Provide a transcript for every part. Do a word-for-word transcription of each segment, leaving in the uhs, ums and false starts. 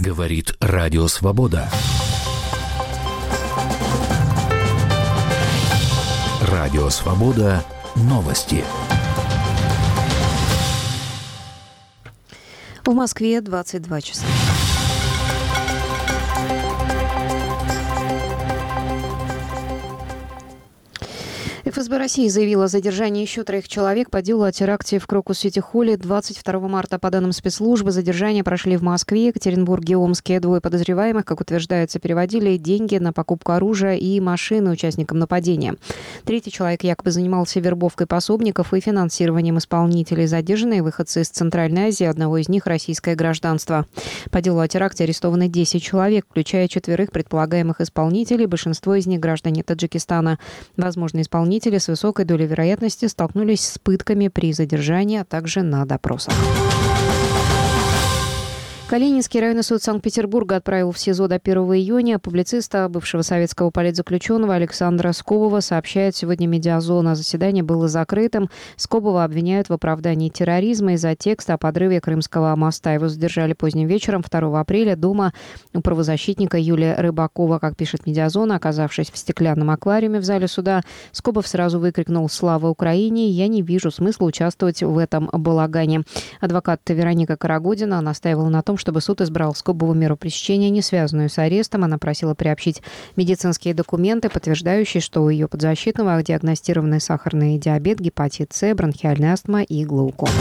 Говорит Радио Свобода. Радио Свобода. Новости. В Москве двадцать два часа. эф эс бэ России заявила о задержании еще троих человек по делу о теракте в Крокус-Сити-Холле двадцать второго марта. По данным спецслужбы, задержания прошли в Москве, Екатеринбурге и Омске. Двое подозреваемых, как утверждается, переводили деньги на покупку оружия и машины участникам нападения. Третий человек якобы занимался вербовкой пособников и финансированием исполнителей. Задержанные выходцы из Центральной Азии, одного из них российское гражданство. По делу о теракте арестованы десять человек, включая четверых предполагаемых исполнителей, большинство из них граждане Таджикистана. Возможно, исполнители с высокой долей вероятности столкнулись с пытками при задержании, а также на допросах. Калининский районный суд Санкт-Петербурга отправил в СИЗО до первого июня публициста, бывшего советского политзаключенного Александра Скобова, сообщает сегодня Медиазона. Заседание было закрытым. Скобова обвиняют в оправдании терроризма из-за текста о подрыве Крымского моста. Его задержали поздним вечером второго апреля дома у правозащитника Юлия Рыбакова. Как пишет Медиазона, оказавшись в стеклянном аквариуме в зале суда, Скобов сразу выкрикнул «Слава Украине!» «Я не вижу смысла участвовать в этом балагане». Адвокат Вероника Карагодина настаивала на том, чтобы суд избрал Скобову меру пресечения, не связанную с арестом. Она просила приобщить медицинские документы, подтверждающие, что у ее подзащитного диагностированы сахарный диабет, гепатит С, бронхиальная астма и глаукома.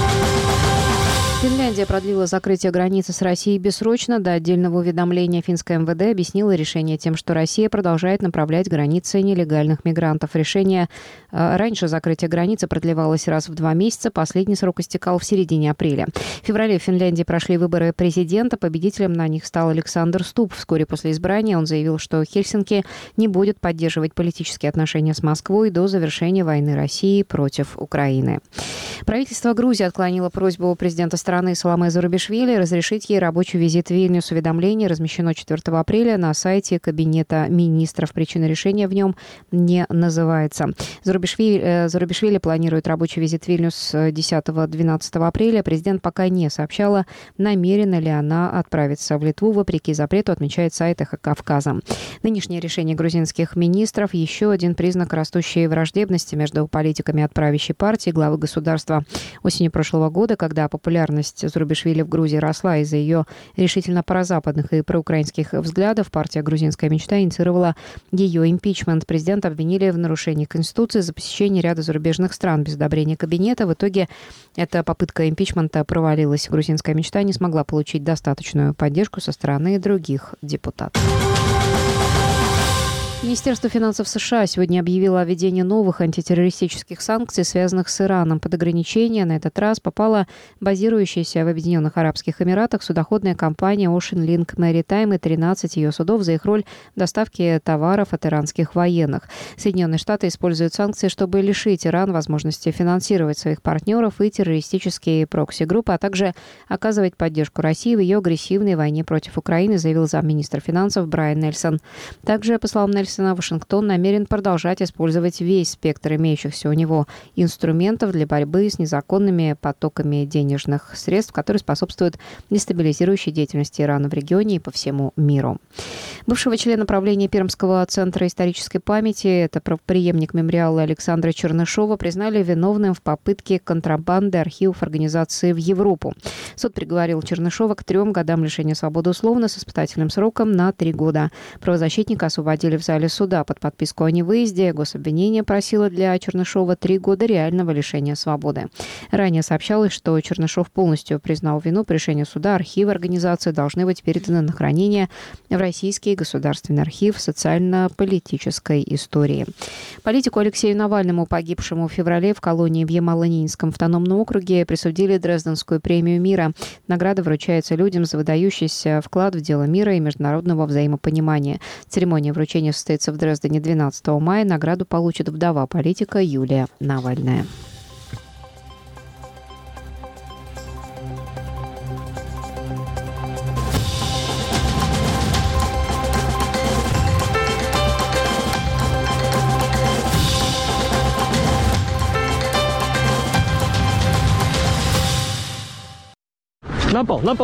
Финляндия продлила закрытие границы с Россией бессрочно. До отдельного уведомления финское эм вэ дэ объяснило решение тем, что Россия продолжает направлять границы нелегальных мигрантов. Решение раньше закрытие границы продлевалось раз в два месяца. Последний срок истекал в середине апреля. В феврале в Финляндии прошли выборы президента. Победителем на них стал Александр Ступп. Вскоре после избрания он заявил, что Хельсинки не будет поддерживать политические отношения с Москвой до завершения войны России против Украины. Правительство Грузии отклонило просьбу президента страны Саломе Зурабишвили разрешить ей рабочий визит в Вильнюс. Уведомление размещено четвертого апреля на сайте Кабинета министров. Причина решения в нем не называется. Зурабишвили, Зурабишвили планирует рабочий визит в Вильнюс десятого-двенадцатого апреля. Президент пока не сообщала, намерена ли она отправиться в Литву, вопреки запрету, отмечает сайт «Эхо Кавказа». Нынешнее решение грузинских министров – еще один признак растущей враждебности между политиками от правящей партии и главы государства. Осенью прошлого года, когда популярность Зурабишвили в Грузии росла из-за ее решительно прозападных и проукраинских взглядов, партия «Грузинская мечта» инициировала ее импичмент. Президента обвинили в нарушении Конституции за посещение ряда зарубежных стран без одобрения кабинета. В итоге эта попытка импичмента провалилась. «Грузинская мечта» не смогла получить достаточную поддержку со стороны других депутатов. Министерство финансов США сегодня объявило о введении новых антитеррористических санкций, связанных с Ираном. Под ограничение на этот раз попала базирующаяся в Объединенных Арабских Эмиратах судоходная компания Ocean Link Maritime и тринадцать ее судов за их роль в доставке товаров от иранских военных. Соединенные Штаты используют санкции, чтобы лишить Иран возможности финансировать своих партнеров и террористические прокси-группы, а также оказывать поддержку России в ее агрессивной войне против Украины, заявил замминистра финансов Брайан Нельсон. Также, по словам Нельсона, Вашингтон намерен продолжать использовать весь спектр имеющихся у него инструментов для борьбы с незаконными потоками денежных средств, которые способствуют дестабилизирующей деятельности Ирана в регионе и по всему миру. Бывшего члена правления Пермского центра исторической памяти, это преемник мемориала Александра Чернышова, признали виновным в попытке контрабанды архивов организации в Европу. Суд приговорил Чернышова к трем годам лишения свободы условно с испытательным сроком на три года. Правозащитника освободили в зале суда под подписку о невыезде. Гособвинение просило для Чернышова три года реального лишения свободы. Ранее сообщалось, что Чернышов полностью признал вину. По решению суда архивы организации должны быть переданы на хранение в Российский государственный архив социально-политической истории. Политику Алексею Навальному, погибшему в феврале в колонии в Ямало-Ненецком автономном округе, присудили Дрезденскую премию мира. Награда вручается людям за выдающийся вклад в дело мира и международного взаимопонимания. Церемония вручения состоится в Дрездене двенадцатого мая. Награду получит вдова политика Юлия Навальная. На пол, на пол.